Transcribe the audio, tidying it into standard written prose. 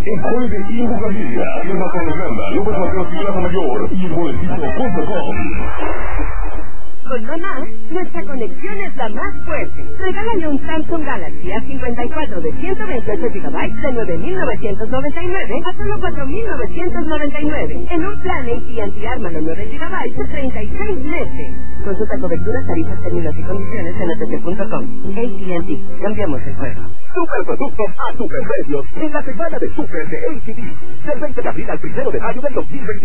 en Juegue y en Bugambilia, en la Tonelanda, López Mateos y Plaza Mayor, y el boletito.com. Con mamá, nuestra conexión es la más fuerte. Regálale un Samsung Galaxy A54 de 128 GB de 9,999 a solo 4,999. En un plan AT&T Armalo 9 GB de 36 meses. Consulta coberturas, tarifas, términos y condiciones en att.com. AT&T, cambiamos el juego. Superproductos a superprecios en la semana de Super de AT&T. Del 20 de abril al 1 de mayo del 2020.